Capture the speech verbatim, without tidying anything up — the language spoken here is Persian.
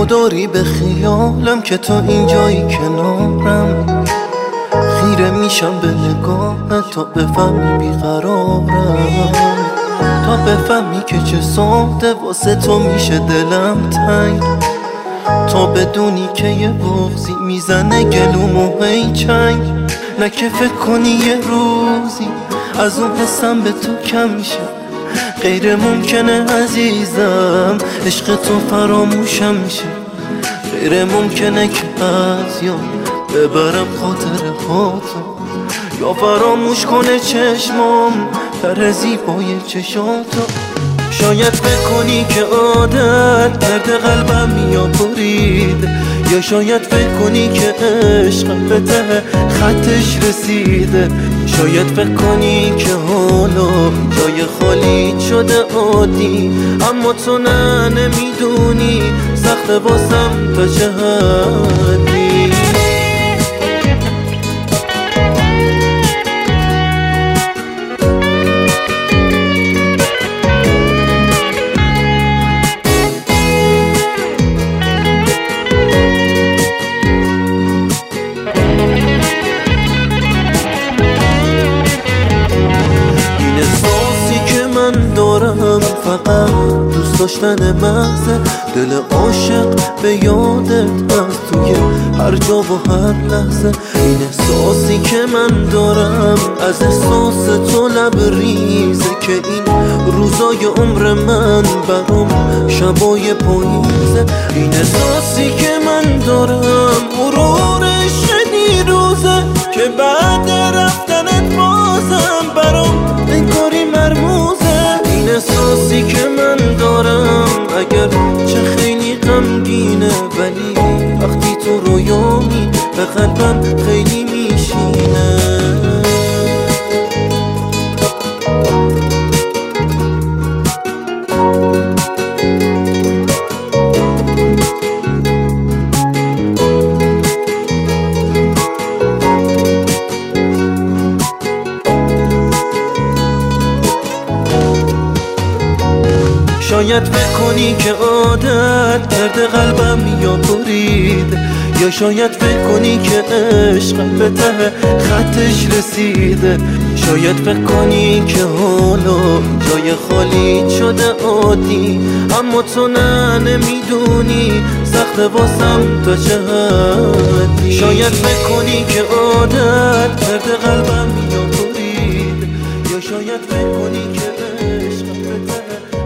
داری به خیالم که تو اینجایی کنارم، خیره میشم به نگاهت تا بفهمی بیقرارم، تا بفهمی که چه ساده واسه تو میشه دلم تنگ، تا بدونی که یه بغضی میزنه گلومو هی چنگ. نه که فکر کنی یه روزی از اون حسم به تو کم میشه، غیر ممکنه عزیزم عشق تو فراموشم میشه، غیر ممکنه که از یاد ببرم خاطر هاتو، یا فراموش کنه چشمام در زیبای چشاتو. شاید فکر کنی که عادت کرده قلبم یا برید، یا شاید فکر کنی که عشقم به ته خطش رسیده، شاید فکر کنی که حالا جای خالی شده عادی، اما تو نه نمیدونی سخت واسم تا چه حدی. دارم فقط دوست داشتن محض دل عاشق به یادت از توی هر جا و هر لحظه. این احساسی که من دارم از احساس تو لبریزه، که این روزای عمر من برام شبای پاییزه. این احساسی که من دارم غرورش دیروزه، که بعد رفتنت بازم برام انگاری مرموزه. این احساسی که من دارم اگر چه خیلی غمگینه، ولی وقتی تو رویامی به قلبم خیلی میشینه. شاید فکر کنی که عادت کرده قلبم یا برید، یا شاید فکر کنی که عشقم به ته خطش رسیده، شاید فکر کنی که حالا جای خالی شده عادی، اما تو نه نمیدونی سخت واسم تا چه حدی. شاید فکر کنی که عادت کرده قلبم یا برید، یا شاید فکر کنی که عشقم به ته